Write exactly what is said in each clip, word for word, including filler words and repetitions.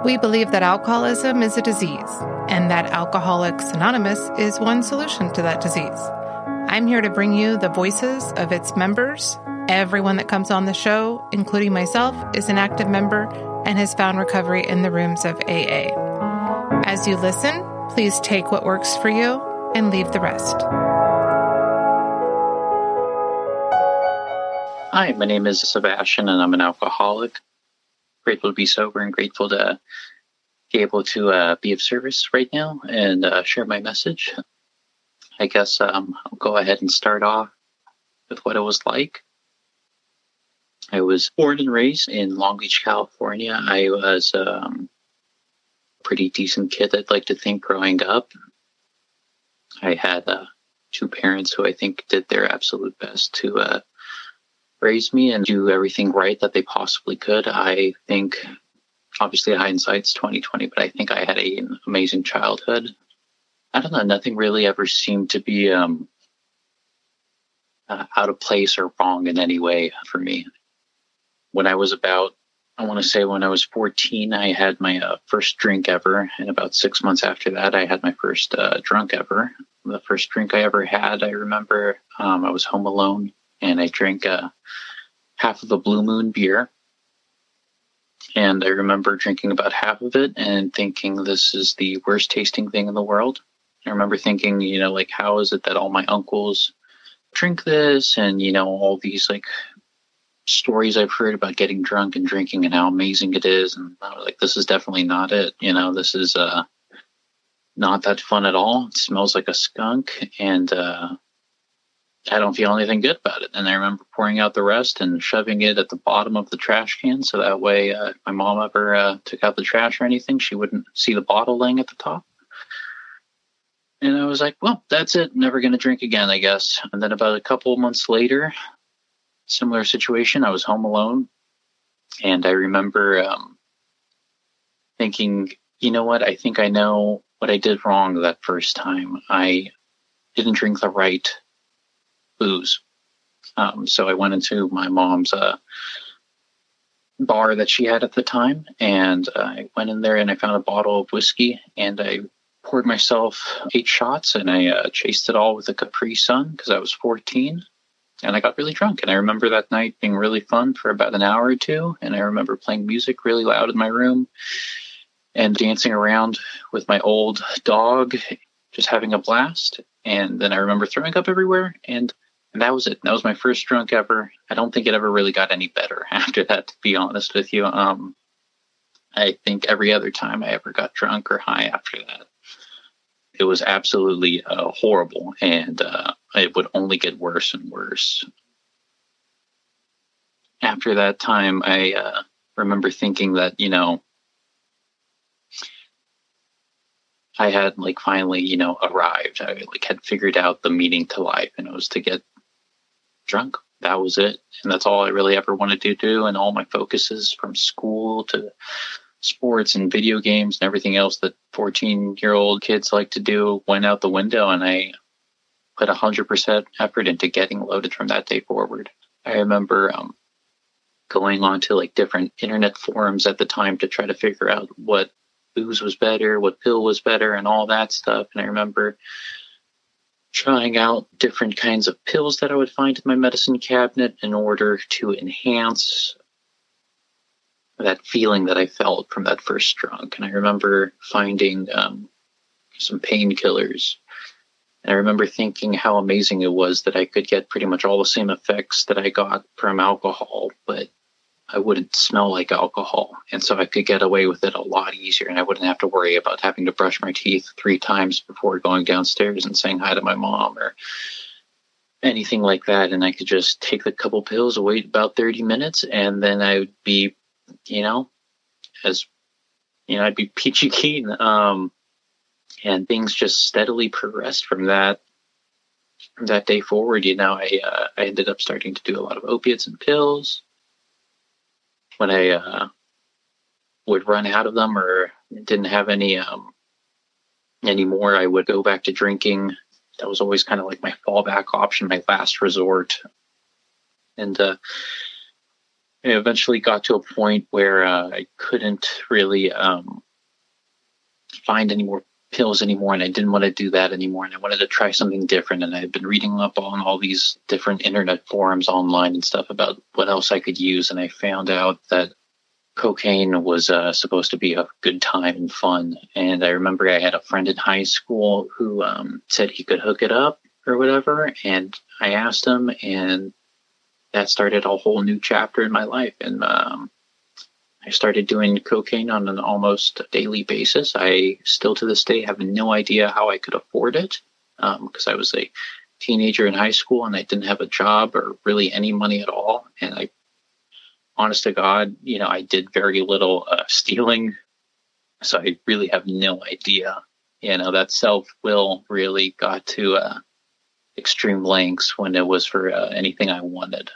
We believe that alcoholism is a disease and that Alcoholics Anonymous is one solution to that disease. I'm here to bring you the voices of its members. Everyone that comes on the show, including myself, is an active member and has found recovery in the rooms of A A. As you listen, please take what works for you and leave the rest. Hi, my name is Sebastian and I'm an alcoholic. Grateful to be sober and grateful to be able to uh, be of service right now and uh, share my message. I guess um, I'll go ahead and start off with what it was like. I was born and raised in Long Beach, California. I was um, a pretty decent kid, I'd like to think, growing up. I had uh, two parents who I think did their absolute best to uh, raise me and do everything right that they possibly could. I think, obviously hindsight's twenty twenty, but I think I had a, an amazing childhood. I don't know, nothing really ever seemed to be um, uh, out of place or wrong in any way for me. When I was about, I want to say when I was fourteen, I had my uh, first drink ever. And about six months after that, I had my first uh, drunk ever. The first drink I ever had, I remember um, I was home alone and I drank uh, half of a Blue Moon beer. And I remember drinking about half of it and thinking this is the worst tasting thing in the world. I remember thinking, you know, like, how is it that all my uncles drink this? And, you know, all these like stories I've heard about getting drunk and drinking and how amazing it is. And I was like, this is definitely not it. You know, this is uh, not that fun at all. It smells like a skunk. And uh, I don't feel anything good about it. And I remember pouring out the rest and shoving it at the bottom of the trash can. So that way, uh, if my mom ever uh, took out the trash or anything, she wouldn't see the bottle laying at the top. And I was like, well, that's it. Never going to drink again, I guess. And then about a couple of months later, similar situation. I was home alone. And I remember um, thinking, you know what? I think I know what I did wrong that first time. I didn't drink the right booze. Um, so I went into my mom's uh, bar that she had at the time, and uh, I went in there and I found a bottle of whiskey, and I poured myself eight shots, and I uh, chased it all with a Capri Sun because I was fourteen, and I got really drunk. And I remember that night being really fun for about an hour or two, and I remember playing music really loud in my room and dancing around with my old dog, just having a blast. And then I remember throwing up everywhere, and And that was it. That was my first drunk ever. I don't think it ever really got any better after that, to be honest with you. Um, I think every other time I ever got drunk or high after that, it was absolutely uh, horrible. And uh, it would only get worse and worse. After that time, I uh, remember thinking that, you know, I had like finally, you know, arrived. I like had figured out the meaning to life, and it was to get drunk. That was it. And that's all I really ever wanted to do. And all my focuses from school to sports and video games and everything else that fourteen year old kids like to do went out the window. And I put a hundred percent effort into getting loaded from that day forward. I remember um, going on to like different internet forums at the time to try to figure out what booze was better, what pill was better, and all that stuff. And I remember trying out different kinds of pills that I would find in my medicine cabinet in order to enhance that feeling that I felt from that first drunk. And I remember finding um, some painkillers. And I remember thinking how amazing it was that I could get pretty much all the same effects that I got from alcohol, but I wouldn't smell like alcohol. And so I could get away with it a lot easier, and I wouldn't have to worry about having to brush my teeth three times before going downstairs and saying hi to my mom or anything like that. And I could just take a couple pills, wait about thirty minutes, and then I would be, you know, as, you know, I'd be peachy keen. Um, and things just steadily progressed from that, from that day forward. You know, I, uh, I ended up starting to do a lot of opiates and pills. When I uh, would run out of them or didn't have any um, anymore, I would go back to drinking. That was always kind of like my fallback option, my last resort. And uh, I eventually got to a point where uh, I couldn't really um, find any more pills anymore, and I didn't want to do that anymore, and I wanted to try something different. And I had been reading up on all these different internet forums online and stuff about what else I could use, and I found out that cocaine was uh, supposed to be a good time and fun. And I remember I had a friend in high school who um, said he could hook it up or whatever, and I asked him, and that started a whole new chapter in my life. And um, I started doing cocaine on an almost daily basis. I still to this day have no idea how I could afford it because um, I was a teenager in high school and I didn't have a job or really any money at all. And I, honest to God, you know, I did very little uh, stealing. So I really have no idea. You know, that self-will really got to uh, extreme lengths when it was for uh, anything I wanted.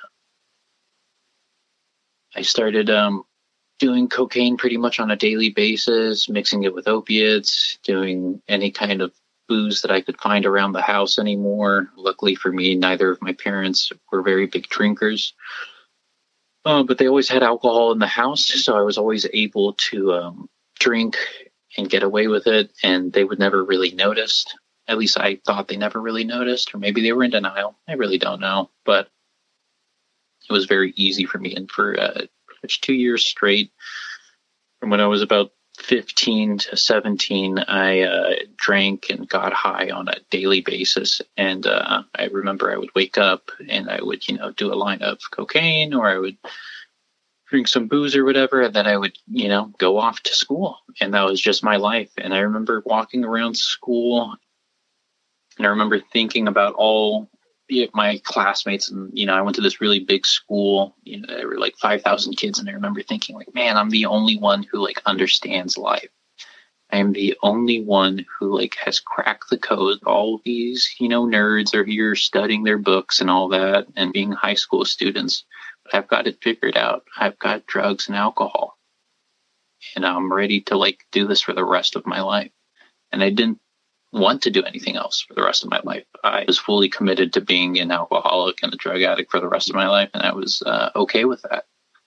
I started um, doing cocaine pretty much on a daily basis, mixing it with opiates, doing any kind of booze that I could find around the house anymore. Luckily for me, neither of my parents were very big drinkers, uh, but they always had alcohol in the house, so I was always able to um, drink and get away with it, and they would never really notice. At least I thought they never really noticed, or maybe they were in denial. I really don't know, but it was very easy for me. And for uh, two years straight, from when I was about fifteen to seventeen, I uh, drank and got high on a daily basis. And uh, I remember I would wake up and I would, you know, do a line of cocaine, or I would drink some booze or whatever, and then I would, you know, go off to school. And that was just my life. And I remember walking around school, and I remember thinking about all my classmates, and, you know, I went to this really big school, you know, there were like five thousand kids. And I remember thinking like, man, I'm the only one who like understands life. I am the only one who like has cracked the code. All these, you know, nerds are here studying their books and all that and being high school students. But I've got it figured out. I've got drugs and alcohol, and I'm ready to like do this for the rest of my life. And I didn't want to do anything else for the rest of my life. I was fully committed to being an alcoholic and a drug addict for the rest of my life, and I was uh, okay with that.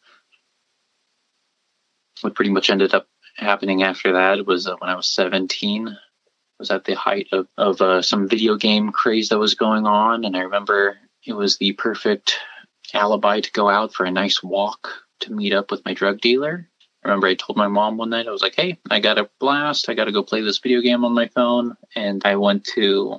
What pretty much ended up happening after that was uh, when I was seventeen, I was at the height of, of uh, some video game craze that was going on, and I remember it was the perfect alibi to go out for a nice walk to meet up with my drug dealer. I remember I told my mom one night, I was like, hey, I got a blast. I got to go play this video game on my phone. And I went to,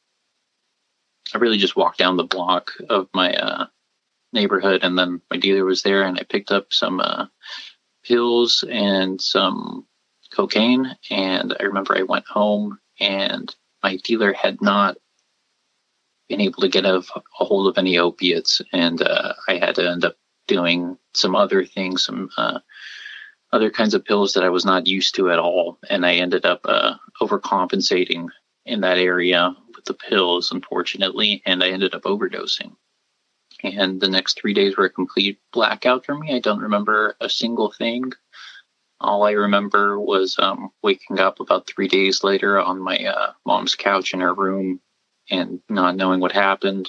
I really just walked down the block of my uh, neighborhood, and then my dealer was there, and I picked up some uh, pills and some cocaine. And I remember I went home, and my dealer had not been able to get a, a hold of any opiates. And uh, I had to end up doing some other things, some uh, other kinds of pills that I was not used to at all. And I ended up uh, overcompensating in that area with the pills, unfortunately, and I ended up overdosing. And the next three days were a complete blackout for me. I don't remember a single thing. All I remember was um, waking up about three days later on my uh, mom's couch in her room and not knowing what happened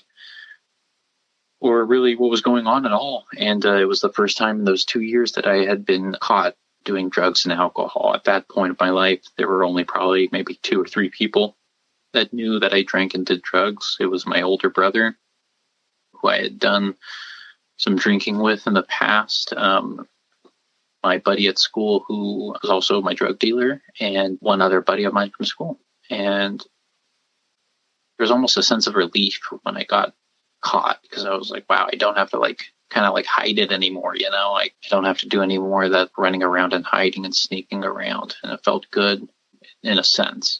or really what was going on at all. And uh, it was the first time in those two years that I had been caught doing drugs and alcohol. At that point of my life, there were only probably maybe two or three people that knew that I drank and did drugs. It was my older brother, who I had done some drinking with in the past, um, my buddy at school, who was also my drug dealer, and one other buddy of mine from school. And there was almost a sense of relief when I got caught, because I was like, wow, I don't have to like kind of like hide it anymore, you know, like I don't have to do any more of that running around and hiding and sneaking around. And it felt good in a sense.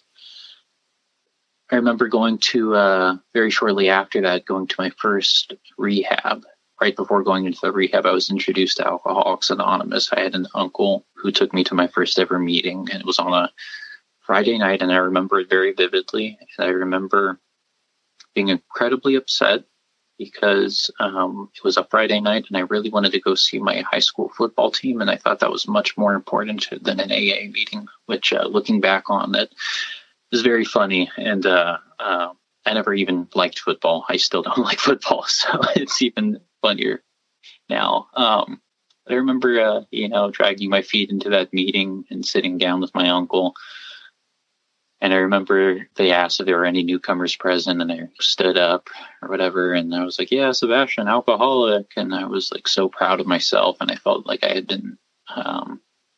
I remember going to uh very shortly after that, going to my first rehab. Right before going into the rehab, I was introduced to Alcoholics Anonymous. I had an uncle who took me to my first ever meeting, and it was on a Friday night, and I remember it very vividly. And I remember being incredibly upset because um, it was a Friday night, and I really wanted to go see my high school football team, and I thought that was much more important than an A A meeting, which, uh, looking back on it, is very funny. And uh, uh, I never even liked football. I still don't like football, so it's even funnier now. Um, I remember, uh, you know, dragging my feet into that meeting and sitting down with my uncle. And I remember they asked if there were any newcomers present, and I stood up or whatever. And I was like, yeah, Sebastian, alcoholic. And I was like so proud of myself. And I felt like I had been, um,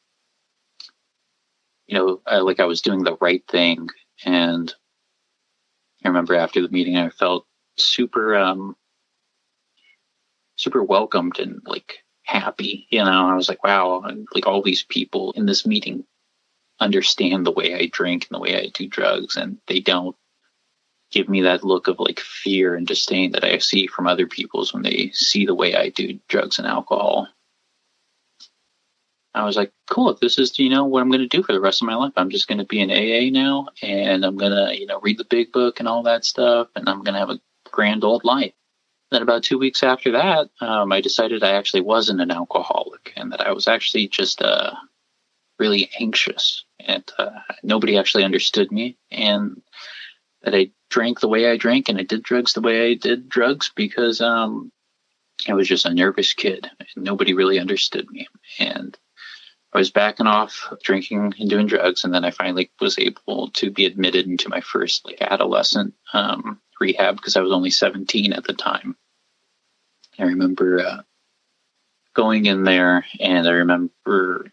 you know, I, like I was doing the right thing. And I remember after the meeting, I felt super, um, super welcomed and like happy. You know, I was like, wow, like all these people in this meeting understand the way I drink and the way I do drugs, and they don't give me that look of like fear and disdain that I see from other people's when they see the way I do drugs and alcohol. I was like, cool, if this is, you know, what I'm going to do for the rest of my life, I'm just going to be in A A now, and I'm going to, you know, read the big book and all that stuff, and I'm going to have a grand old life. Then about two weeks after that, um, I decided I actually wasn't an alcoholic, and that I was actually just uh, really anxious, and uh, nobody actually understood me, and that I drank the way I drank, and I did drugs the way I did drugs because um, I was just a nervous kid, and nobody really understood me. And I was backing off drinking and doing drugs, and then I finally was able to be admitted into my first like adolescent um, rehab because I was only seventeen at the time. I remember uh, going in there, and I remember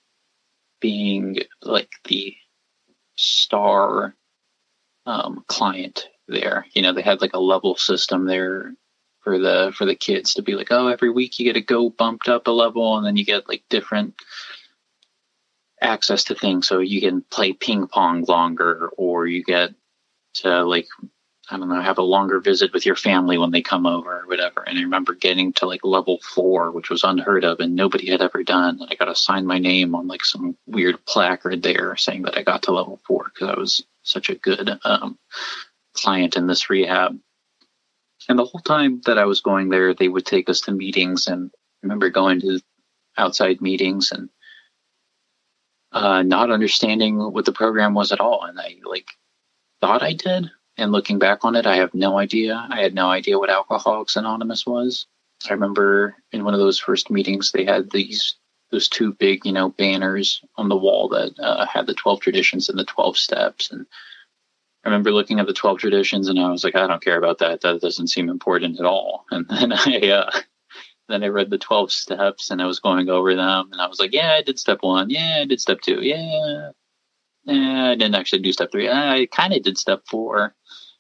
being like the star um, client there. You know, they had like a level system there for the for the kids to be like, oh, every week you get to go bumped up a level, and then you get like different access to things. So you can play ping pong longer, or you get to like, I don't know, have a longer visit with your family when they come over or whatever. And I remember getting to like level four, which was unheard of and nobody had ever done. I got to sign my name on like some weird placard there saying that I got to level four because I was such a good um, client in this rehab. And the whole time that I was going there, they would take us to meetings. And I remember going to outside meetings and uh, not understanding what the program was at all. And I like thought I did. And looking back on it, I have no idea. I had no idea what Alcoholics Anonymous was. I remember in one of those first meetings, they had these those two big, you know, banners on the wall that uh, had the twelve traditions and the twelve steps. And I remember looking at the twelve traditions, and I was like, I don't care about that. That doesn't seem important at all. And then I uh, then I read the twelve steps, and I was going over them, and I was like, yeah, I did step one. Yeah, I did step two. Yeah. Eh, I didn't actually do step three. I kind of did step four.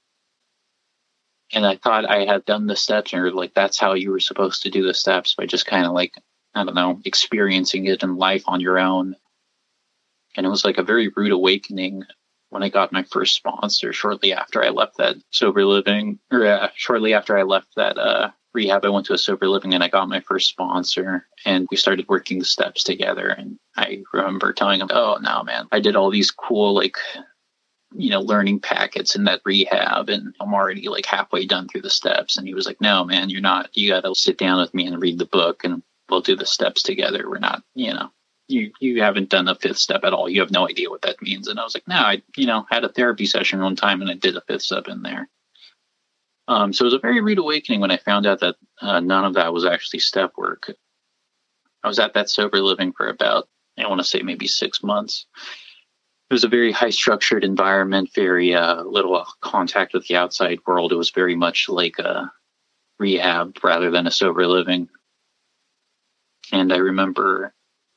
And I thought I had done the steps, and like, that's how you were supposed to do the steps, by just kind of like, I don't know, experiencing it in life on your own. And it was like a very rude awakening when I got my first sponsor shortly after I left that sober living, or uh, shortly after I left that uh, rehab, I went to a sober living and I got my first sponsor, and we started working the steps together. And I remember telling him, oh no, man, I did all these cool, like, you know, learning packets in that rehab, and I'm already like halfway done through the steps. And he was like, no, man, you're not. You got to sit down with me and read the book, and we'll do the steps together. We're not, you know, you, you haven't done a fifth step at all. You have no idea what that means. And I was like, no, I, you know, had a therapy session one time and I did a fifth step in there. Um, so it was a very rude awakening when I found out that uh, none of that was actually step work. I was at that sober living for about, I want to say maybe six months. It was a very high structured environment, very uh, little contact with the outside world. It was very much like a rehab rather than a sober living. And I remember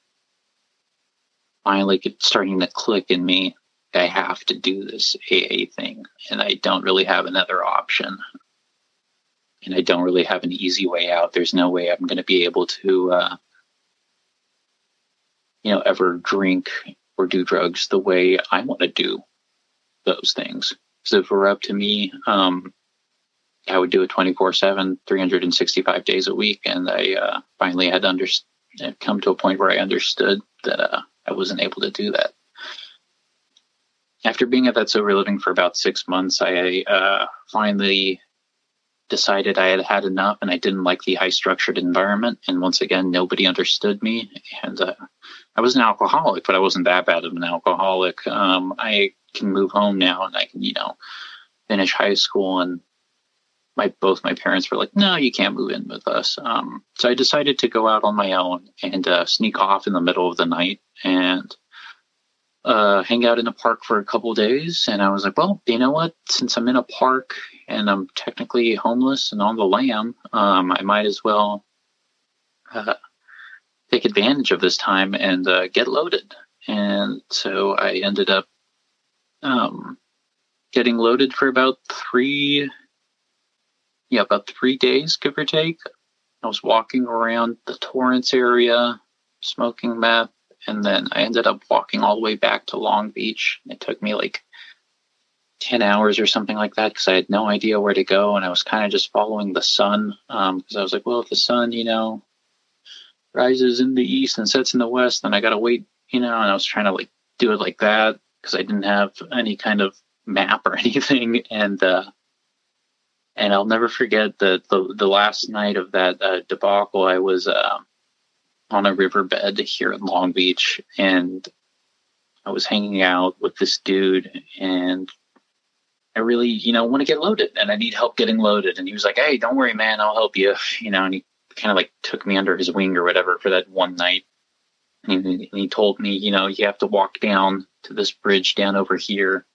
finally it starting to click in me. I have to do this A A thing, and I don't really have another option. And I don't really have an easy way out. There's no way I'm going to be able to, uh, you know, ever drink or do drugs the way I want to do those things. So if it were up to me, um, I would do it twenty-four seven, three hundred sixty-five days a week. And I uh, finally had under- come to a point where I understood that uh, I wasn't able to do that. After being at that sober living for about six months, I uh, finally decided I had had enough, and I didn't like the high structured environment. And once again, nobody understood me. And uh, I was an alcoholic, but I wasn't that bad of an alcoholic. Um, I can move home now, and I can, you know, finish high school. And my both my parents were like, no, you can't move in with us. Um, so I decided to go out on my own and uh, sneak off in the middle of the night. And uh, hang out in the park for a couple of days. And I was like, well, you know what? Since I'm in a park and I'm technically homeless and on the lam, um, I might as well uh, take advantage of this time and uh, get loaded. And so I ended up um, getting loaded for about three, yeah, about three days, give or take. I was walking around the Torrance area, smoking meth, and then I ended up walking all the way back to Long Beach. It took me like ten hours or something like that because I had no idea where to go, and I was kind of just following the sun because um, I was like, well, if the sun, you know, rises in the east and sets in the west, then I got to wait, you know, and I was trying to like do it like that because I didn't have any kind of map or anything. And uh, and I'll never forget the, the, the last night of that uh, debacle, I was uh, on a riverbed here in Long Beach, and I was hanging out with this dude, and I really, you know, want to get loaded, and I need help getting loaded. And he was like, hey, don't worry, man, I'll help you, you know, and he kind of like took me under his wing or whatever for that one night. And he, and he told me, you know, you have to walk down to this bridge down over here,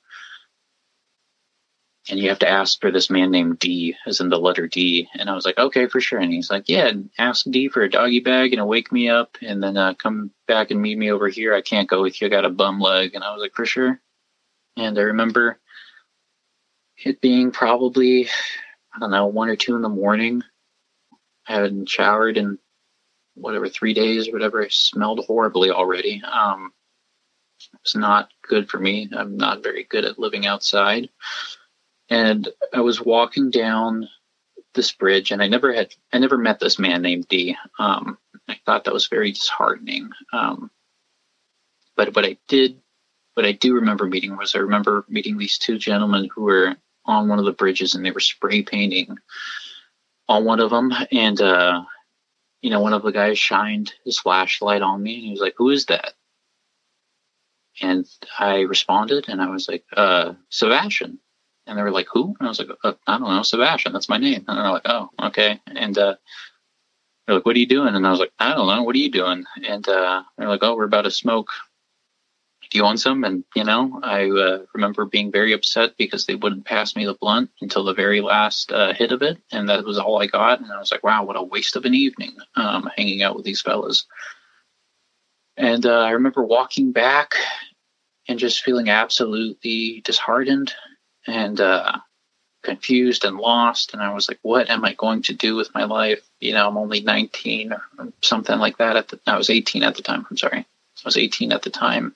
and you have to ask for this man named D, as in the letter D. And I was like, okay, for sure. And he's like, yeah, ask D for a doggy bag and he'll wake me up, and then uh, come back and meet me over here. I can't go with you. I got a bum leg. And I was like, for sure. And I remember it being probably, I don't know, one or two in the morning. I hadn't showered in whatever, three days or whatever. I smelled horribly already. Um, it's not good for me. I'm not very good at living outside. And I was walking down this bridge, and I never had, I never met this man named D. Um, I thought that was very disheartening. Um, but what I did, what I do remember meeting was I remember meeting these two gentlemen who were on one of the bridges, and they were spray painting on one of them. And, uh, you know, one of the guys shined his flashlight on me, and he was like, who is that? And I responded, and I was like, uh, Sebastian. And they were like, who? And I was like, uh, I don't know, Sebastian, that's my name. And they're like, oh, okay. And uh, they're like, what are you doing? And I was like, I don't know, what are you doing? And uh, they're like, oh, we're about to smoke. Do you want some? And, you know, I uh, remember being very upset because they wouldn't pass me the blunt until the very last uh, hit of it. And that was all I got. And I was like, wow, what a waste of an evening um, hanging out with these fellas. And uh, I remember walking back and just feeling absolutely disheartened and uh, confused and lost. And I was like, what am I going to do with my life? You know, I'm only nineteen or something like that. At the, I was eighteen at the time. I'm sorry. I was eighteen at the time.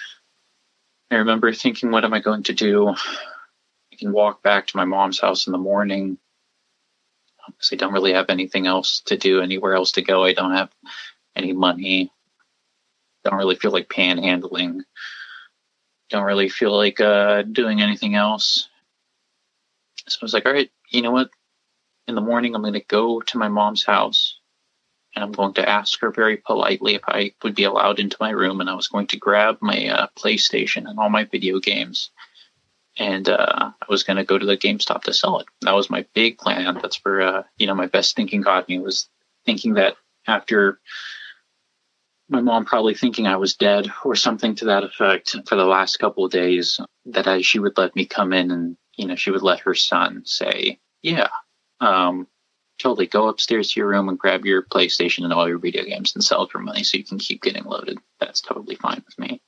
I remember thinking, what am I going to do? I can walk back to my mom's house in the morning. Obviously, I don't really have anything else to do, anywhere else to go. I don't have any money. Don't really feel like panhandling. Don't really feel like uh, doing anything else. So I was like, all right, you know what? In the morning, I'm going to go to my mom's house, and I'm going to ask her very politely if I would be allowed into my room. And I was going to grab my uh, PlayStation and all my video games. And uh, I was going to go to the GameStop to sell it. That was my big plan. That's where, uh, you know, my best thinking got me, was thinking that after my mom probably thinking I was dead or something to that effect for the last couple of days, that I, she would let me come in, and, you know, she would let her son say, yeah, um, totally go upstairs to your room and grab your PlayStation and all your video games and sell it for money so you can keep getting loaded. That's totally fine with me.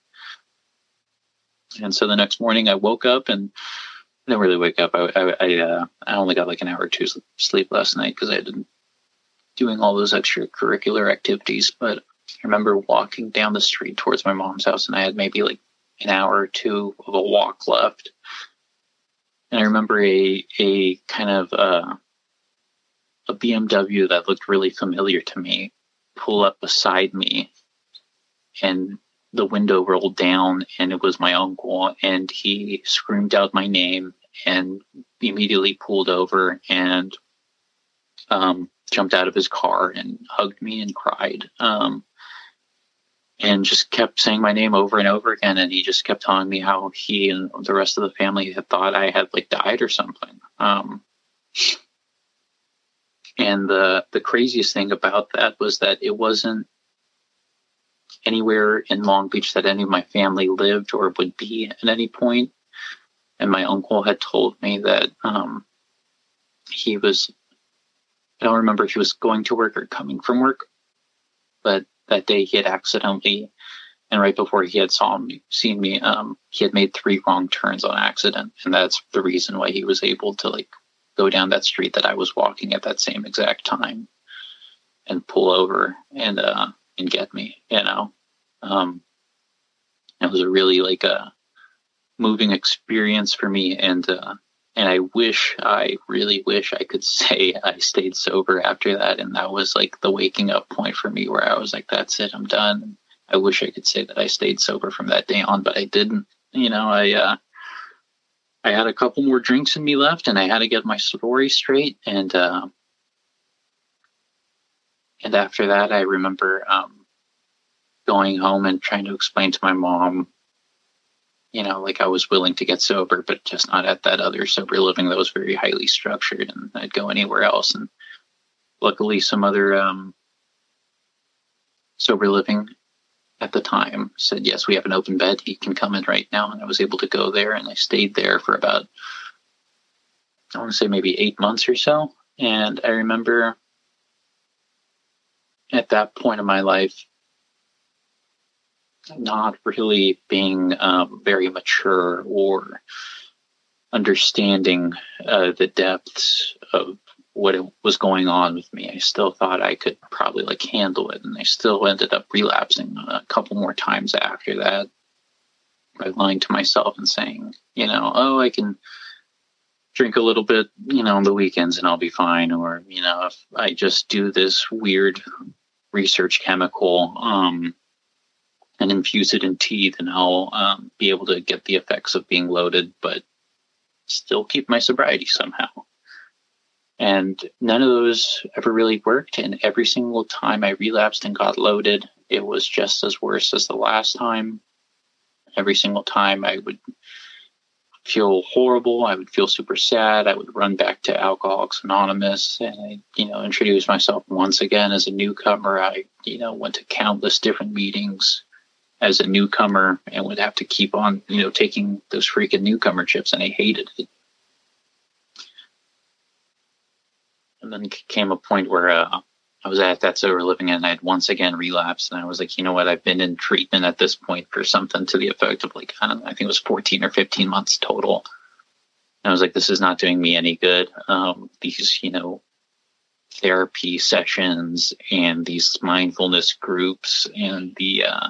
And so the next morning I woke up, and I didn't really wake up. I, I, I, uh, I only got like an hour or two sleep last night because I had been doing all those extracurricular activities. But I remember walking down the street towards my mom's house, and I had maybe like an hour or two of a walk left. And I remember a a kind of uh, a B M W that looked really familiar to me pull up beside me, and the window rolled down, and it was my uncle, and he screamed out my name and immediately pulled over and um, jumped out of his car and hugged me and cried. Um, and just kept saying my name over and over again. And he just kept telling me how he and the rest of the family had thought I had like died or something. Um, and the, the craziest thing about that was that it wasn't, anywhere in Long Beach that any of my family lived or would be at any point. And my uncle had told me that um, he was, I don't remember if he was going to work or coming from work, but that day he had accidentally, and right before he had saw me, seen me, um, he had made three wrong turns on accident. And that's the reason why he was able to like go down that street that I was walking at that same exact time and pull over and, uh, and get me, you know. Um, it was a really like a moving experience for me. And, uh, and I wish, I really wish I could say I stayed sober after that. And that was like the waking up point for me where I was like, that's it, I'm done. I wish I could say that I stayed sober from that day on, but I didn't. You know, I, uh, I had a couple more drinks in me left and I had to get my story straight. And, uh, and after that, I remember, um, going home and trying to explain to my mom, you know, like I was willing to get sober, but just not at that other sober living that was very highly structured, and I'd go anywhere else. And luckily some other um, sober living at the time said, yes, we have an open bed. You can come in right now. And I was able to go there, and I stayed there for about, I want to say maybe eight months or so. And I remember at that point in my life, not really being um, very mature or understanding uh, the depths of what it was going on with me. I still thought I could probably like handle it, and I still ended up relapsing a couple more times after that by lying to myself and saying, you know, oh, I can drink a little bit, you know, on the weekends and I'll be fine. Or, you know, if I just do this weird research chemical, um, and infuse it in tea, then I'll um, be able to get the effects of being loaded, but still keep my sobriety somehow. And none of those ever really worked. And every single time I relapsed and got loaded, it was just as worse as the last time. Every single time I would feel horrible. I would feel super sad. I would run back to Alcoholics Anonymous and I, you know, introduce myself once again as a newcomer. I, you know, went to countless different meetings as a newcomer and would have to keep on, you know, taking those freaking newcomer chips, and I hated it. And then came a point where uh, I was at that sober living and I had once again relapsed, and I was like, you know what, I've been in treatment at this point for something to the effect of like, I don't know, I think it was fourteen or fifteen months total. And I was like, this is not doing me any good. Um, these, you know, therapy sessions and these mindfulness groups and the, uh,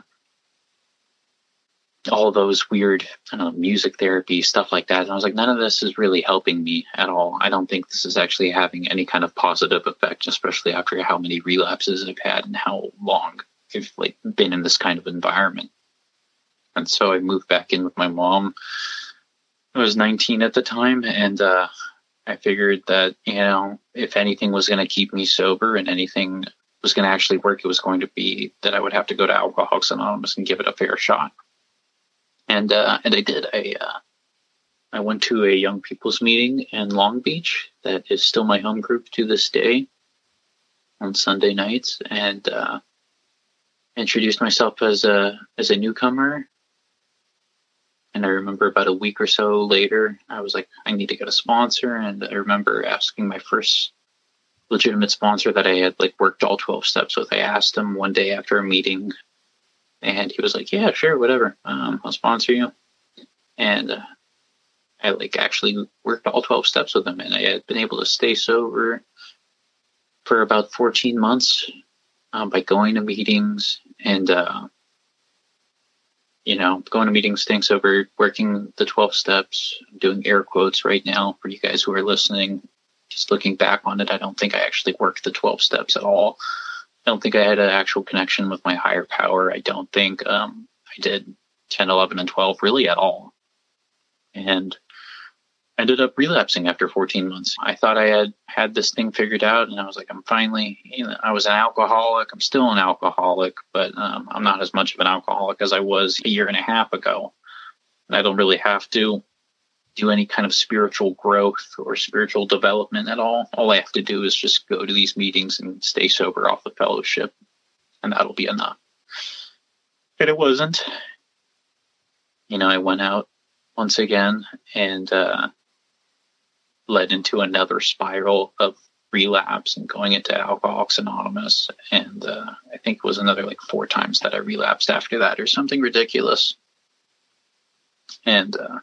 all those weird, I don't know, music therapy, stuff like that. And I was like, none of this is really helping me at all. I don't think this is actually having any kind of positive effect, especially after how many relapses I've had and how long I've like been in this kind of environment. And so I moved back in with my mom. I was nineteen at the time. And, uh, I figured that, you know, if anything was going to keep me sober and anything was going to actually work, it was going to be that I would have to go to Alcoholics Anonymous and give it a fair shot. And uh, and I did. I uh, I went to a young people's meeting in Long Beach that is still my home group to this day on Sunday nights, and uh, introduced myself as a as a newcomer. And I remember about a week or so later, I was like, I need to get a sponsor. And I remember asking my first legitimate sponsor that I had like worked all twelve steps with. I asked him one day after a meeting. And he was like, yeah, sure, whatever. Um, I'll sponsor you. And uh, I like actually worked all twelve steps with him. And I had been able to stay sober for about fourteen months um, by going to meetings and, uh, you know, going to meetings, staying sober, working the twelve steps, doing air quotes right now for you guys who are listening. Just looking back on it, I don't think I actually worked the twelve steps at all. I don't think I had an actual connection with my higher power. I don't think um, I did ten, eleven, and twelve really at all. And I ended up relapsing after fourteen months. I thought I had had this thing figured out, and I was like, I'm finally, you know, I was an alcoholic. I'm still an alcoholic, but um, I'm not as much of an alcoholic as I was a year and a half ago. And I don't really have to do any kind of spiritual growth or spiritual development at all. All I have to do is just go to these meetings and stay sober off the fellowship, and that'll be enough. but it wasn't. You know, I went out once again and uh, led into another spiral of relapse and going into Alcoholics Anonymous. And uh, I think it was another like four times that I relapsed after that or something ridiculous. And, uh,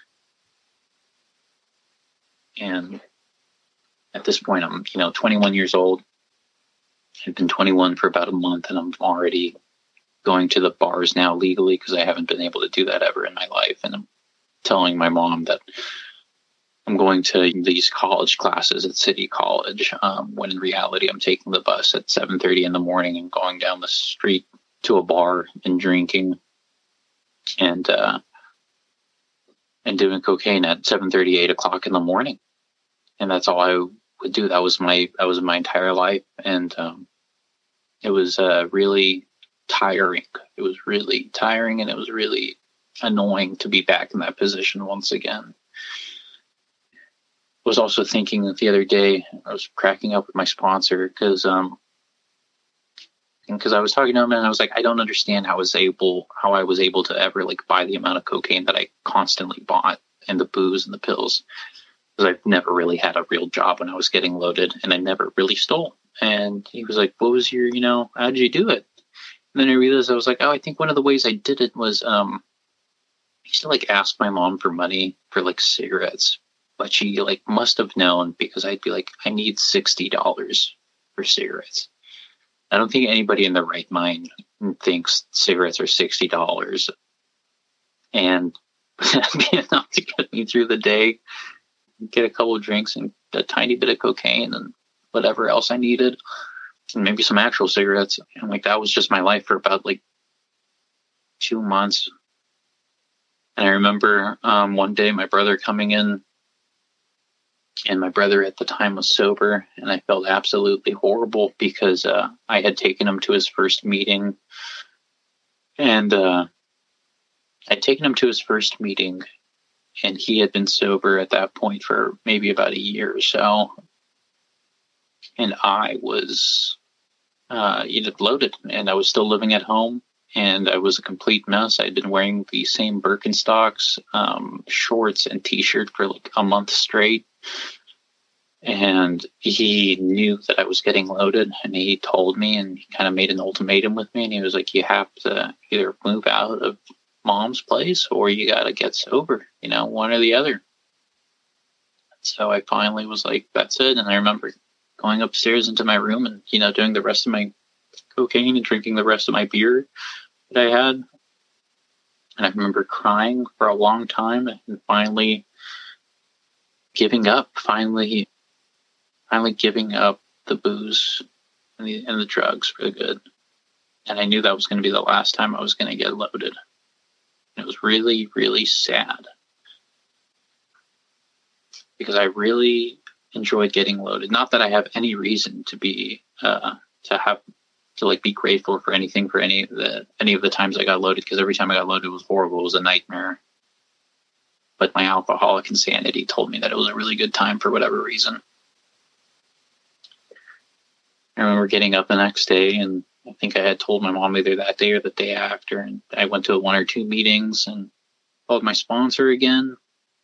and at this point, I'm, you know, twenty-one years old. I've been twenty-one for about a month, and I'm already going to the bars now legally because I haven't been able to do that ever in my life. And I'm telling my mom that I'm going to these college classes at City College, um, when in reality I'm taking the bus at seven thirty in the morning and going down the street to a bar and drinking and uh, and doing cocaine at seven thirty, eight o'clock in the morning. And that's all I would do. That was my that was my entire life, and um, it was uh, really tiring. It was really tiring, and it was really annoying to be back in that position once again. I was also thinking that the other day I was cracking up with my sponsor because um because I was talking to him and I was like, I don't understand how I was able how I was able to ever like buy the amount of cocaine that I constantly bought and the booze and the pills. Because I've never really had a real job when I was getting loaded, and I never really stole. And he was like, what was your, you know, how did you do it? And then I realized I was like, oh, I think one of the ways I did it was um, I used to like ask my mom for money for like cigarettes, but she like must have known because I'd be like, I need sixty dollars for cigarettes. I don't think anybody in their right mind thinks cigarettes are sixty dollars. And that'd be enough to get me through the day. Get a couple of drinks and a tiny bit of cocaine and whatever else I needed, and maybe some actual cigarettes. And like that was just my life for about like two months. And I remember um, one day my brother coming in, and my brother at the time was sober, and I felt absolutely horrible because uh, I had taken him to his first meeting, and uh, I'd taken him to his first meeting. And he had been sober at that point for maybe about a year or so. And I was uh, you know, loaded, and I was still living at home, and I was a complete mess. I'd been wearing the same Birkenstocks, um, shorts, and T-shirt for like a month straight. And he knew that I was getting loaded, and he told me, and he kind of made an ultimatum with me. And he was like, you have to either move out of Mom's place or you got to get sober, you know, one or the other. So I finally was like, that's it. And I remember going upstairs into my room and, you know, doing the rest of my cocaine and drinking the rest of my beer that I had. And I remember crying for a long time and finally giving up, finally, finally giving up the booze and the, and the drugs for good. And I knew that was going to be the last time I was going to get loaded. It was really, really sad because I really enjoyed getting loaded. Not that I have any reason to be, uh, to have, to like be grateful for anything for any of the, any of the times I got loaded, because every time I got loaded it was horrible. It was a nightmare. But my alcoholic insanity told me that it was a really good time for whatever reason. I remember getting up the next day, and I think I had told my mom either that day or the day after, and I went to one or two meetings and called my sponsor again,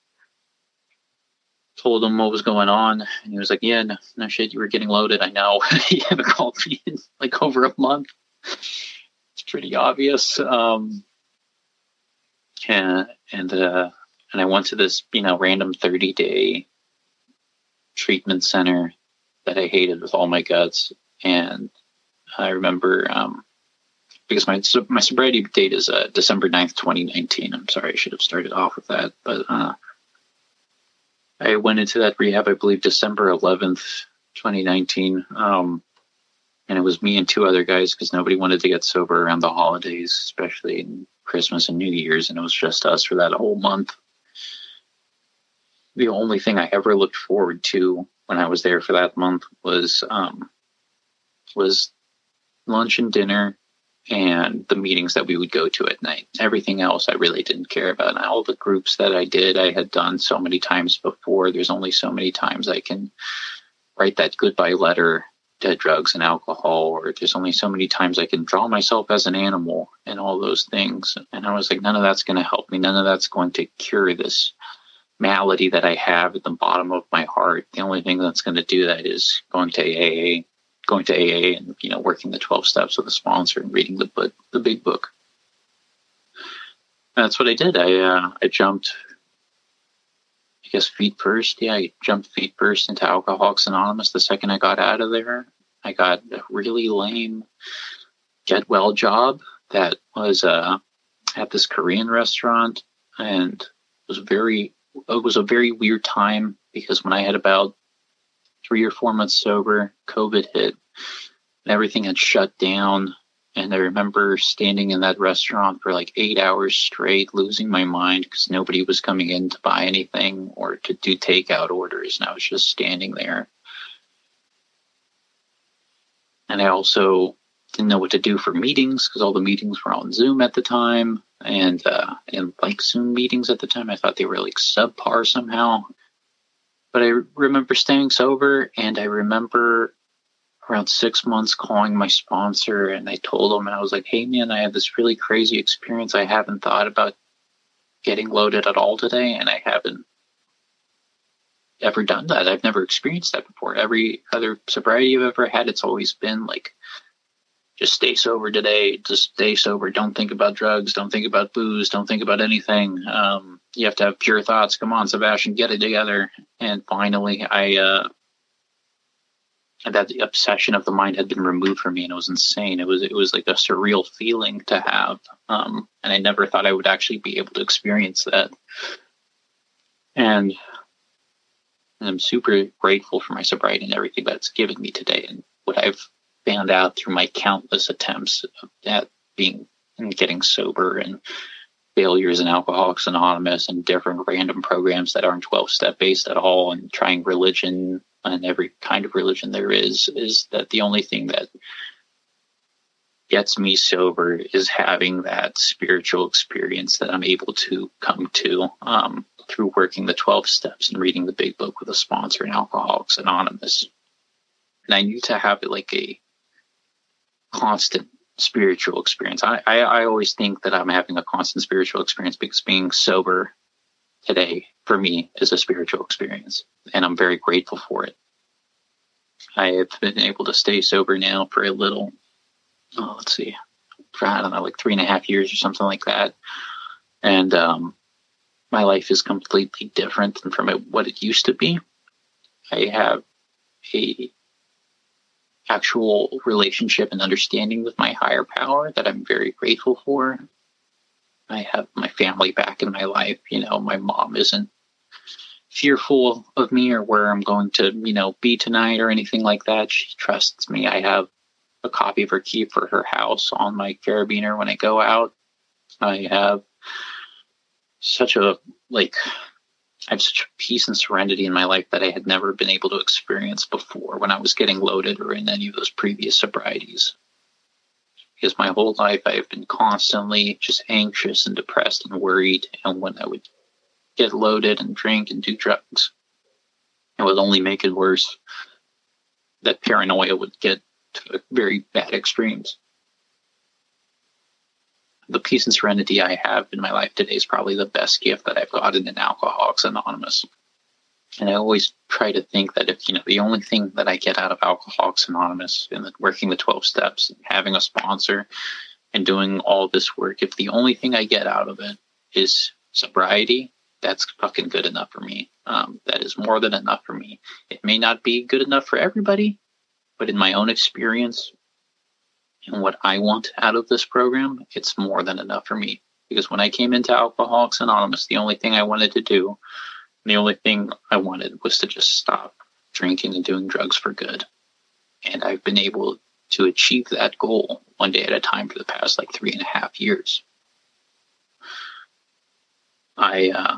told him what was going on, and he was like, yeah, no, no shit, you were getting loaded. I know. You haven't called me in like over a month. It's pretty obvious. Um, and, and, uh, and I went to this, you know, random thirty day treatment center that I hated with all my guts. And I remember, um, because my my sobriety date is uh, December ninth, twenty nineteen. I'm sorry, I should have started off with that. But uh, I went into that rehab, I believe, December eleventh, twenty nineteen. Um, and it was me and two other guys because nobody wanted to get sober around the holidays, especially in Christmas and New Year's. And it was just us for that whole month. The only thing I ever looked forward to when I was there for that month was um, was lunch and dinner and the meetings that we would go to at night. Everything else I really didn't care about. And all the groups that I did, I had done so many times before. There's only so many times I can write that goodbye letter to drugs and alcohol, or there's only so many times I can draw myself as an animal and all those things. And I was like, none of that's going to help me. None of that's going to cure this malady that I have at the bottom of my heart. The only thing that's going to do that is going to A A, going to A A and, you know, working the twelve steps with a sponsor and reading the book, the big book. And that's what I did. I, uh, I jumped, I guess feet first. Yeah, I jumped feet first into Alcoholics Anonymous. The second I got out of there, I got a really lame get well job that was uh, at this Korean restaurant, and it was very, it was a very weird time because when I had about three or four months sober, COVID hit and everything had shut down. And I remember standing in that restaurant for like eight hours straight, losing my mind because nobody was coming in to buy anything or to do takeout orders. And I was just standing there. And I also didn't know what to do for meetings because all the meetings were on Zoom at the time. And uh, I didn't like Zoom meetings at the time. I thought they were like subpar somehow. But I remember staying sober, and I remember around six months calling my sponsor, and I told him, and I was like, hey man, I have this really crazy experience. I haven't thought about getting loaded at all today, and I haven't ever done that. I've never experienced that before. Every other sobriety I've ever had, it's always been like, just stay sober today, just stay sober. Don't think about drugs, don't think about booze, don't think about anything. Um, you have to have pure thoughts. Come on, Sebastian, get it together. And finally, I, uh, that the obsession of the mind had been removed from me, and it was insane. It was, it was like a surreal feeling to have. Um, and I never thought I would actually be able to experience that. And, and I'm super grateful for my sobriety and everything that's given me today. And what I've found out through my countless attempts at being and getting sober and failures in Alcoholics Anonymous and different random programs that aren't twelve-step based at all, and trying religion and every kind of religion there is, is that the only thing that gets me sober is having that spiritual experience that I'm able to come to um, through working the twelve steps and reading the big book with a sponsor in Alcoholics Anonymous. And I need to have it like a constant spiritual experience. I, I, I always think that I'm having a constant spiritual experience because being sober today for me is a spiritual experience, and I'm very grateful for it. I have been able to stay sober now for a little, oh, let's see, for, I don't know, like three and a half years or something like that. And um, my life is completely different than from it, what it used to be. I have a actual relationship and understanding with my higher power that I'm very grateful for. I have my family back in my life. You know, my mom isn't fearful of me or where I'm going to, you know, be tonight or anything like that. She trusts me. I have a copy of her key for her house on my carabiner when I go out. I have such a, like, I have such peace and serenity in my life that I had never been able to experience before when I was getting loaded or in any of those previous sobrieties. Because my whole life I have been constantly just anxious and depressed and worried. And when I would get loaded and drink and do drugs, it would only make it worse. That paranoia would get to very bad extremes. The peace and serenity I have in my life today is probably the best gift that I've gotten in Alcoholics Anonymous. And I always try to think that if, you know, the only thing that I get out of Alcoholics Anonymous and the, working the twelve steps and having a sponsor and doing all this work, if the only thing I get out of it is sobriety, that's fucking good enough for me. Um, that is more than enough for me. It may not be good enough for everybody, but in my own experience, and what I want out of this program, it's more than enough for me. Because when I came into Alcoholics Anonymous, the only thing I wanted to do, the only thing I wanted was to just stop drinking and doing drugs for good. And I've been able to achieve that goal one day at a time for the past like three and a half years. I, uh,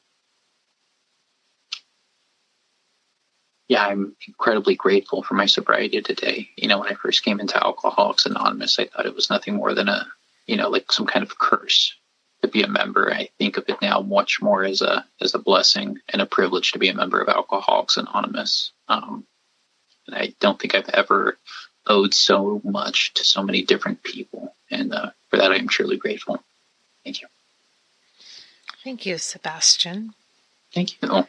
Yeah, I'm incredibly grateful for my sobriety today. You know, when I first came into Alcoholics Anonymous, I thought it was nothing more than a, you know, like some kind of curse to be a member. I think of it now much more as a as a blessing and a privilege to be a member of Alcoholics Anonymous. Um, And I don't think I've ever owed so much to so many different people. And uh, for that, I am truly grateful. Thank you. Thank you, Sebastian. Thank you.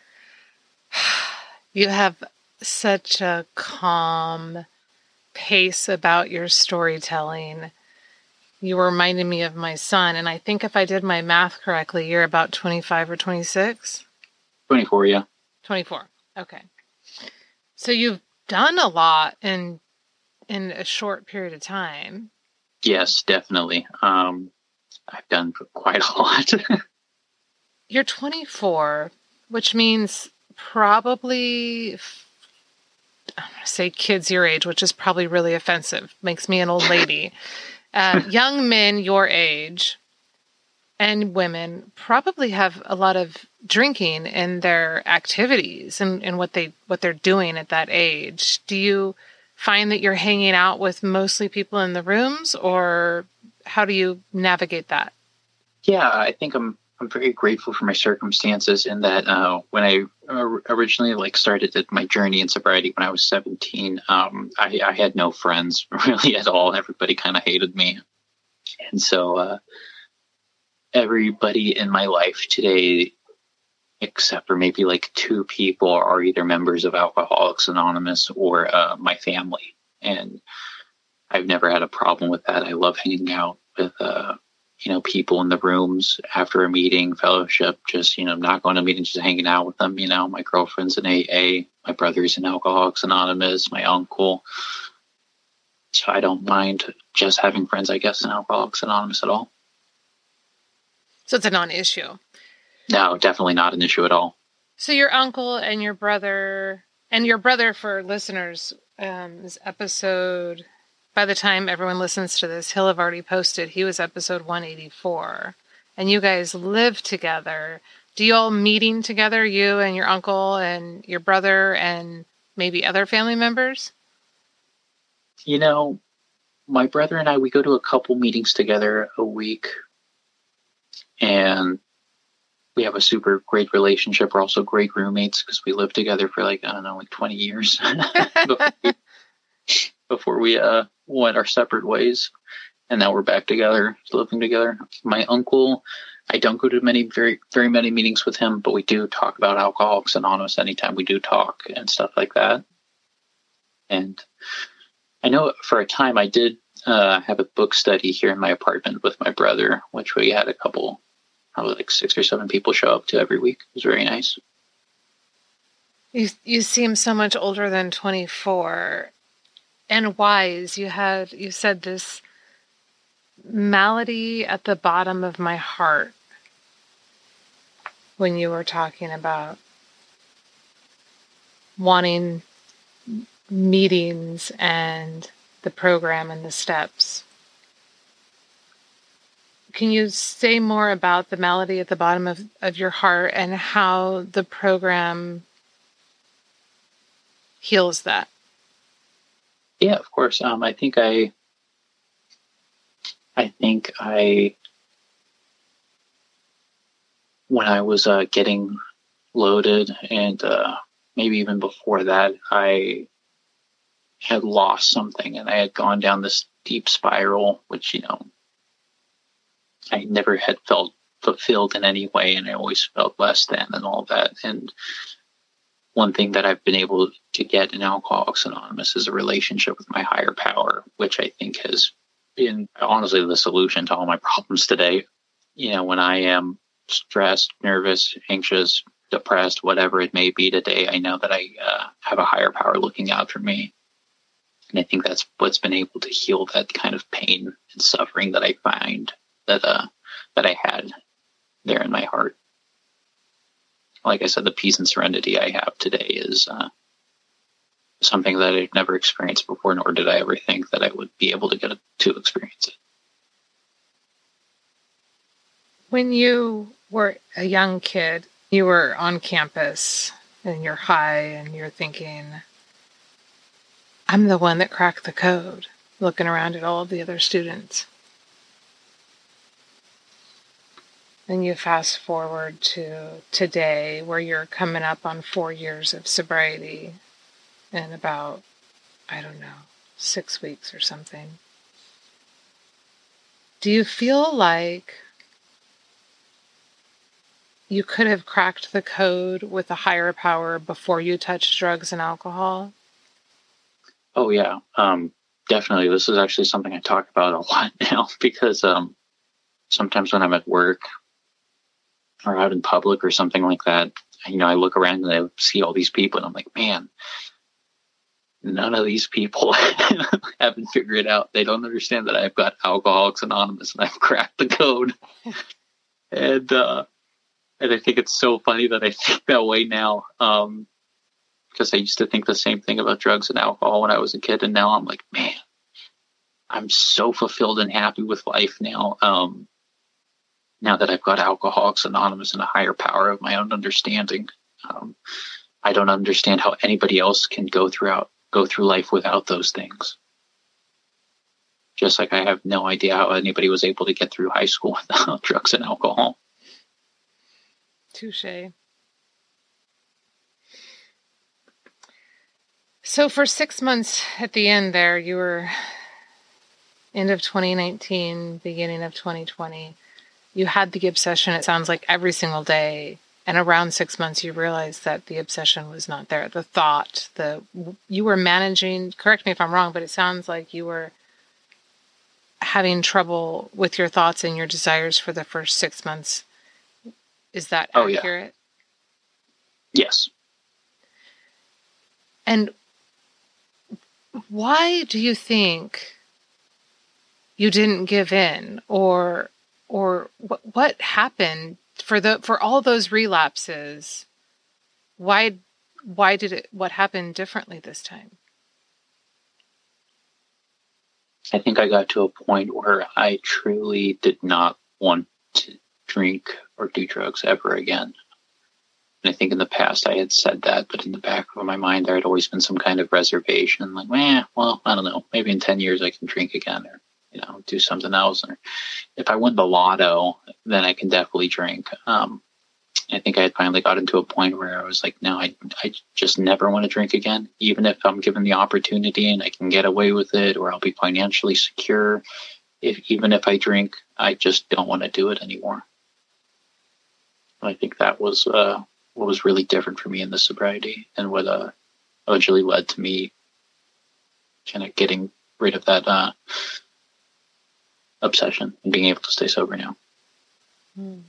You have such a calm pace about your storytelling. You were reminding me of my son, and I think if I did my math correctly, you're about twenty-five or twenty-six? twenty-four, yeah. twenty-four, okay. So you've done a lot in in a short period of time. Yes, definitely. Um, I've done quite a lot. You're twenty-four, which means probably, I'm going to say kids your age, which is probably really offensive. Makes me an old lady. Uh, young men your age and women probably have a lot of drinking in their activities and, and what they what they're doing at that age. Do you find that you're hanging out with mostly people in the rooms, or how do you navigate that? Yeah, I think I'm I'm very grateful for my circumstances in that uh, when I originally like started my journey in sobriety when I was seventeen, um, I, I had no friends really at all. Everybody kind of hated me. And so uh, everybody in my life today, except for maybe like two people, are either members of Alcoholics Anonymous or uh, my family. And I've never had a problem with that. I love hanging out with uh, you know, people in the rooms after a meeting, fellowship, just, you know, not going to meetings, just hanging out with them. You know, my girlfriend's in A A, my brother's in Alcoholics Anonymous, my uncle. So I don't mind just having friends, I guess, in Alcoholics Anonymous at all. So it's a non-issue. No, definitely not an issue at all. So your uncle and your brother, and your brother, for listeners, um, is episode... By the time everyone listens to this, he'll have already posted. He was episode one eighty-four. And you guys live together. Do you all meeting together, you and your uncle and your brother and maybe other family members? You know, my brother and I, we go to a couple meetings together a week. And we have a super great relationship. We're also great roommates because we lived together for like, I don't know, like twenty years. before we, before we uh, went our separate ways. And now we're back together, living together. My uncle, I don't go to many, very, very many meetings with him, but we do talk about Alcoholics Anonymous anytime we do talk and stuff like that. And I know for a time I did uh, have a book study here in my apartment with my brother, which we had a couple, probably like six or seven people show up to every week. It was very nice. You you seem so much older than twenty-four. And wise. You had, you said this malady at the bottom of my heart when you were talking about wanting meetings and the program and the steps. Can you say more about the malady at the bottom of, of your heart and how the program heals that? Yeah, of course. Um, I think I, I think I, when I was uh, getting loaded and uh, maybe even before that, I had lost something and I had gone down this deep spiral, which, you know, I never had felt fulfilled in any way. And I always felt less than and all that. And one thing that I've been able to get in Alcoholics Anonymous is a relationship with my higher power, which I think has been honestly the solution to all my problems today. You know, when I am stressed, nervous, anxious, depressed, whatever it may be today, I know that I uh, have a higher power looking out for me. And I think that's what's been able to heal that kind of pain and suffering that I find that uh, that I had there in my heart. Like I said, the peace and serenity I have today is uh, something that I've never experienced before, nor did I ever think that I would be able to get to experience it. When you were a young kid, you were on campus and you're high and you're thinking, I'm the one that cracked the code, looking around at all of the other students. Then you fast forward to today where you're coming up on four years of sobriety and about I don't know, six weeks or something. Do you feel like you could have cracked the code with a higher power before you touched drugs and alcohol? Oh, yeah. Um, definitely. This is actually something I talk about a lot now because um, sometimes when I'm at work or out in public or something like that, you know, I look around and I see all these people and I'm like, man, none of these people haven't figured it out. They don't understand that I've got Alcoholics Anonymous and I've cracked the code. and uh, and I think it's so funny that I think that way now, um, because I used to think the same thing about drugs and alcohol when I was a kid, and now I'm like, man, I'm so fulfilled and happy with life now. Um, now that I've got Alcoholics Anonymous and a higher power of my own understanding, um, I don't understand how anybody else can go throughout go through life without those things. Just like I have no idea how anybody was able to get through high school without drugs and alcohol. Touché. So for six months at the end there, you were end of twenty nineteen, beginning of twenty twenty. You had the obsession, it sounds like, every single day. And around six months, you realized that the obsession was not there. The thought, the you were managing, correct me if I'm wrong, but it sounds like you were having trouble with your thoughts and your desires for the first six months. Is that oh, accurate? Yeah. Yes. And why do you think you didn't give in, or or what what happened for the for all those relapses? Why why did it what happened differently this time? I think I got to a point where I truly did not want to drink or do drugs ever again. And I think in the past I had said that, but in the back of my mind there had always been some kind of reservation, like, eh, well, I don't know, maybe in ten years I can drink again, or, you know, do something else. Or if I win the lotto, then I can definitely drink. Um, I think I had finally gotten to a point where I was like, no, I, I just never want to drink again, even if I'm given the opportunity and I can get away with it, or I'll be financially secure. If even if I drink, I just don't want to do it anymore. I think that was uh, what was really different for me in the sobriety, and what uh, eventually led to me kind of getting rid of that uh, obsession and being able to stay sober now. Hmm.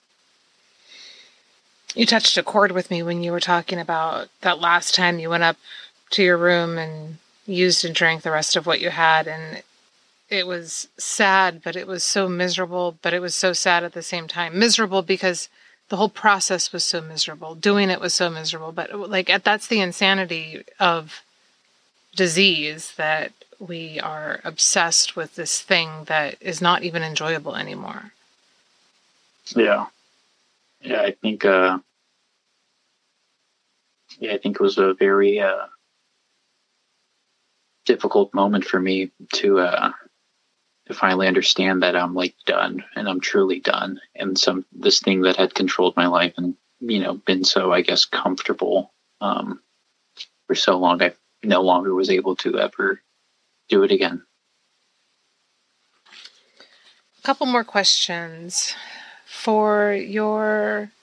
You touched a chord with me when you were talking about that last time you went up to your room and used and drank the rest of what you had. And it was sad, but it was so miserable, but it was so sad at the same time. Miserable because the whole process was so miserable. Doing it was so miserable. But like that's the insanity of disease, that we are obsessed with this thing that is not even enjoyable anymore. Yeah. Yeah, I think, uh, yeah, I think it was a very uh, difficult moment for me to uh, to finally understand that I'm like done, and I'm truly done. And some this thing that had controlled my life and, you know, been so, I guess, comfortable um, for so long, I no longer was able to ever do it again. A couple more questions. For your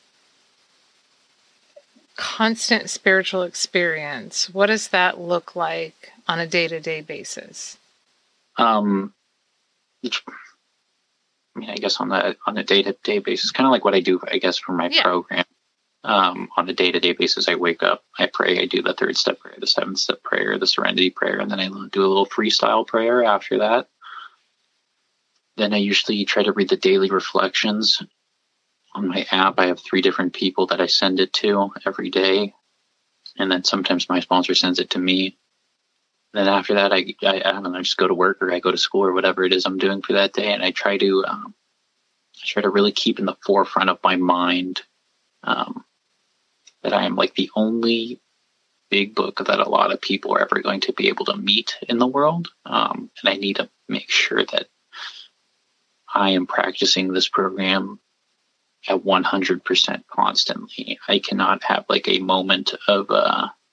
constant spiritual experience, what does that look like on a day-to-day basis? Um, I mean, I guess on the on a day-to-day basis, kind of like what I do, I guess, for my yeah. program. Um, on a day-to-day basis, I wake up, I pray, I do the third step prayer, the seventh step prayer, the serenity prayer, and then I do a little freestyle prayer after that. Then I usually try to read the daily reflections. On my app, I have three different people that I send it to every day. And then sometimes my sponsor sends it to me. Then after that, I, I, I don't know, I just go to work, or I go to school, or whatever it is I'm doing for that day. And I try to, um, I try to really keep in the forefront of my mind um, that I am like the only big book that a lot of people are ever going to be able to meet in the world. Um, and I need to make sure that I am practicing this program at one hundred percent constantly. I cannot have like a moment of uh,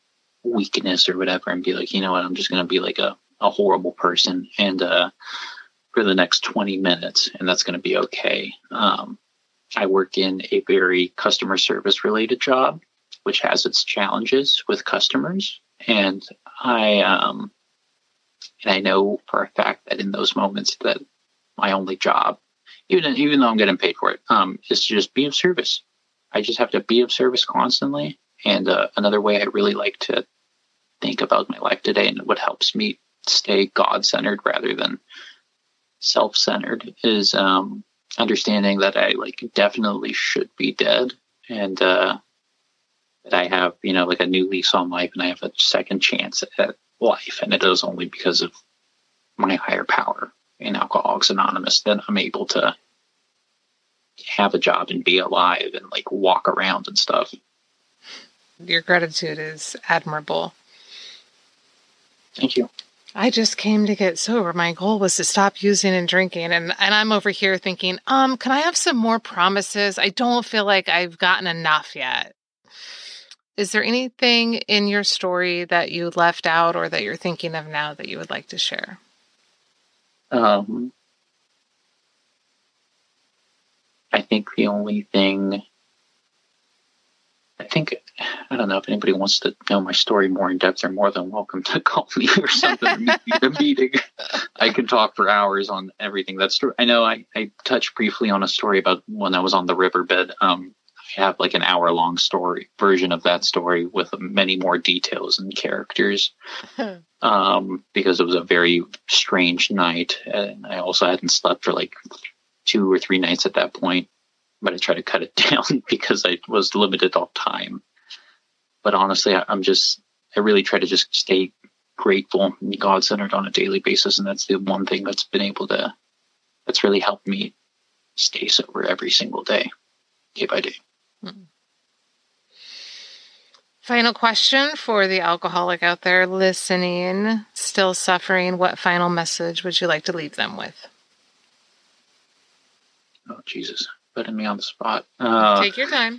weakness or whatever and be like, you know what, I'm just going to be like a, a horrible person and uh, for the next twenty minutes, and that's going to be okay. Um, I work in a very customer service related job, which has its challenges with customers. And I, um, and I know for a fact that in those moments that my only job, even, even though I'm getting paid for it, um, is to just be of service. I just have to be of service constantly. And uh, another way I really like to think about my life today and what helps me stay God-centered rather than self-centered is um, understanding that I like definitely should be dead, and uh, that I have, you know, like a new lease on life, and I have a second chance at life, and it is only because of my higher power in Alcoholics Anonymous that I'm able to have a job and be alive and like walk around and stuff. Your gratitude is admirable. Thank you. I just came to get sober. My goal was to stop using and drinking. And, and I'm over here thinking, um, can I have some more promises? I don't feel like I've gotten enough yet. Is there anything in your story that you left out or that you're thinking of now that you would like to share? Um, I think the only thing, I think, I don't know if anybody wants to know my story more in depth, they're more than welcome to call me or something, meet me at a meeting. I can talk for hours on everything. That's true. I know I, I touched briefly on a story about when I was on the riverbed. Um, I have like an hour long story version of that story with many more details and characters. um, because it was a very strange night. And I also hadn't slept for like two or three nights at that point, but I tried to cut it down because I was limited on time. But honestly, I, I'm just, I really try to just stay grateful and God-centered on a daily basis. And that's the one thing that's been able to, that's really helped me stay sober every single day, day by day. Final question for the alcoholic out there listening, still suffering. What final message would you like to leave them with? Oh, Jesus. Putting me on the spot. Uh, Take your time.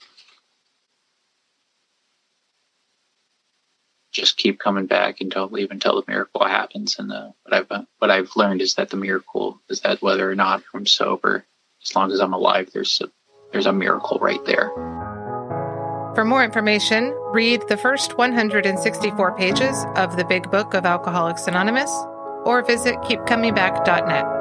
Just keep coming back and don't leave until the miracle happens. And uh, what I've what I've learned is that the miracle is that whether or not I'm sober, as long as I'm alive, there's a, there's a miracle right there. For more information, read the first one hundred sixty-four pages of the Big Book of Alcoholics Anonymous, or visit keep coming back dot net.